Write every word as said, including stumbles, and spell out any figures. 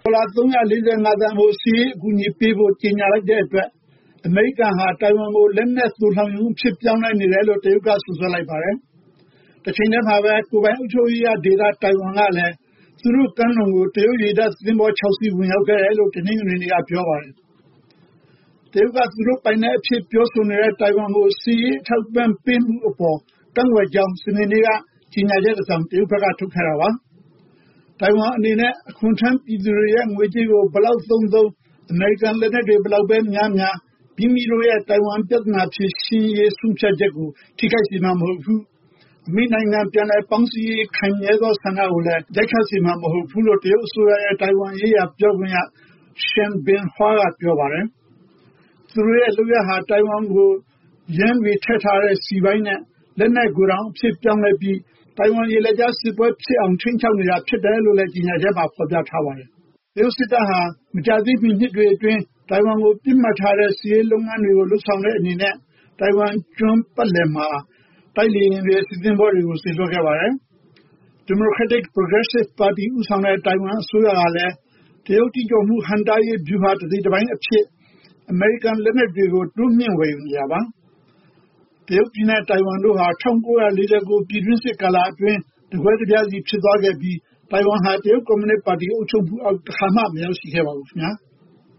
လာ သုံးရာလေးဆယ်ငါ သန်းကိုစစ်ရေးအကူအညီပေးဖို့ကြေညာလိုက်တဲ့အတွက်အမေရိကန်ဟာတိုင်ဝမ်ကိုလက်နက်သိုလှောင်ရုံအဖြစ်ပြောင်းလဲနေတယ်လို့တရုတ်ကဆိုဆွဲလိုက်ပါတယ်။တစ်ချိန်တည်းမှာပဲကိုယ်ပိုင်အုပ်ချုပ်ရေးရဒေသတိုင်ဝမ်ကလည်းသူတို့ကမ်းလွန်ကိုတရုတ်ရေတပ်သင်္ဘောခြောက်စီးဝင်ရောက်ခဲ့တယ်လို့တနင်္ဂနွေနေ့ကပြောပါတယ်။တရုတ်ကသူတို့ပိုင်တဲ့အဖြစ်ပြောဆိုနေတဲ့တိုင်ဝမ်ကိုစစ်ရေးထောက်ပံ့ပေးမှုအပေါ်ကန့်ကွက်ကြောင်းစနေနေ့ကကြေညာချက်တစ်စောင်တရုတ်ဘက်ကထုတ်ခဲ့တာပါ။တိုင်ဝမ်အနေနဲ့အခွန်ထမ်းပြည်သူတွေရဲ့ငွေကြေးကိုဘယ်လောက်သုံးသုံးအမေရိကန်လက်နက်တွေဘယ်လောက်ပဲများများမိမိတို့ရဲ့တိုင်ဝမ်ပြဿနာဖြေရှင်းရေးဆုံးဖြတ်ချက်ကိုထိခိုက်စေမှာမဟုတ်ဘူး။အမိနိုင်ငံပြန်လည်ပေါင်းစည်းရေးခိုင်မြဲသောဆန္ဒကိုလည်းရိုက်ခတ်စေမှာမဟုတ်ဘူးလို့တရုတ်အစိုးရရဲ့တိုင်ဝမ်ရေးရာပြောခွင့်ရ Shen Binhua ကပြောပါတယ်။သူတို့ရဲ့လုပ်ရဟာတိုင်ဝမ်ကိုရန်တွေထည့်ထားတဲ့စီပိုင်းနဲ့လက်နက်ကိုယ်တောင်အဖြစ်ပြောင်းလဲပြီးတိုင်ဝမ်ရေလက်ကြားစစ်ပွဲဖြစ်အောင်ထိန်းချုပ်နေတာဖြစ်တယ်လို့လည်းကြေညာချက်မှာဖော်ပြထားပါတယ်။တရုတ်စစ်တပ်ဟာမကြာသေးမီနှစ်တွေအတွင်းတိုင်ဝမ်ကိုပြစ်မှတ်ထားတဲ့စစ်ရေးလုပ်ငန်းတွေကိုလှုပ်ဆောင်တဲ့အနေနဲ့တိုင်ဝမ်ကျွန်းပတ်လည်မှာတိုက်လေယာဉ်တွေစစ်သင်္ဘောတွေကိုစေလွှတ်ခဲ့ပါတယ်။ Democratic Progressive Party ဦးဆောင်တဲ့တိုင်ဝမ်အစိုးရကလည်းတရုတ်တိကျော်မှုဟန့်တားရေးဗျူဟာတစ်စိတ်တစ်ပိုင်းအဖြစ်အမေရိကန်လက်နက်တွေကိုတိုးမြှင့်ဝယ်ယူနေတာပါ။တရုတ်ပြည်နဲ့တိုင်ဝမ်တို့ဟာ၁၉၄၉ပြည်တွင်းစစ်ကာလအတွင်းတကွဲတပြားစီဖြစ်သွားခဲ့ပြီးတိုင်ဝမ်ဟာတရုတ်ကွန်မြူနစ်ပါတီအုပ်ချုပ်မှုအောက်တစ်ခါမှမရောက်ရှိခဲ့ပါဘူးခင်ဗျာ။